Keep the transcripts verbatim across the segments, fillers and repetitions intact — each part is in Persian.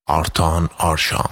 آرتان آرشام.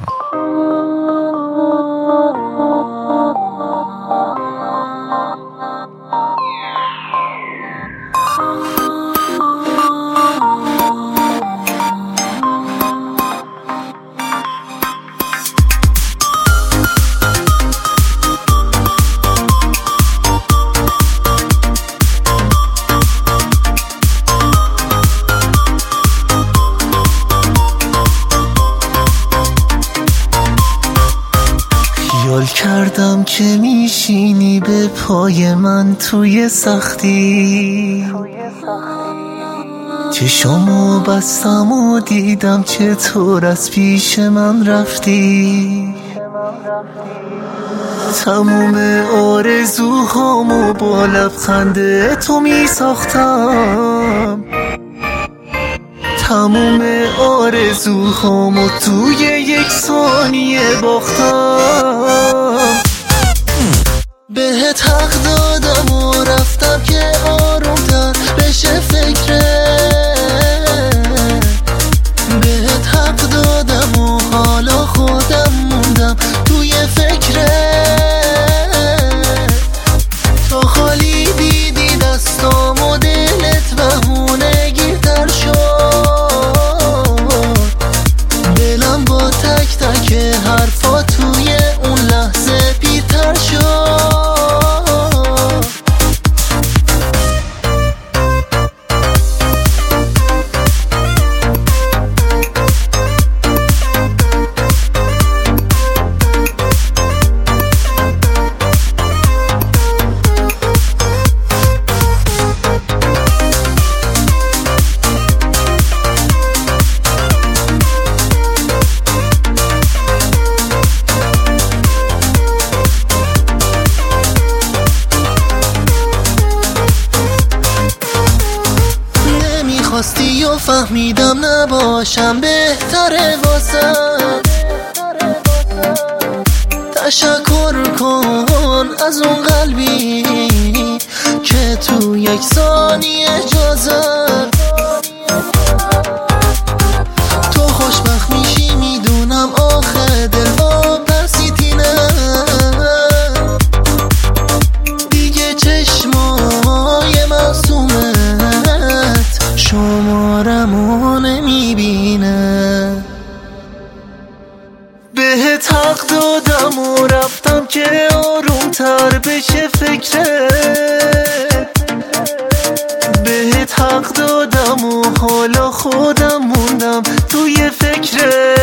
خیال کردم که میشینی به پای من توی سختی، چشامو بستم و دیدم چطور از پیش من رفتی. تموم آرزوهامو با لبخند تو میساختم، تموم آرزوهامو توی یک ثانیه باختم. بهت حق دادم و رفتم که آرومتر بشه فکرت، بهت حق دادم و حالا خودم موندم توی فکرت. تا خالی دیدی دستام و دلت بهونه گیرتر شد، دلم با تک تک حرفا توی اون لحظه پیرتر شد. خواستی و فهمیدم نباشم بهتره واسم. تشکر کن از اون قلبی که تو یک ثانیه اجازه تو خوشبخت میشی، میدونم آخه دل با پرسیتینه دیگه چشمای معصومت شمارمو نمیبینه. بهت حق دادم و رفتم که آرومتر بشه فکرت، بهت حق دادم و حالا خودم موندم توی فکرت.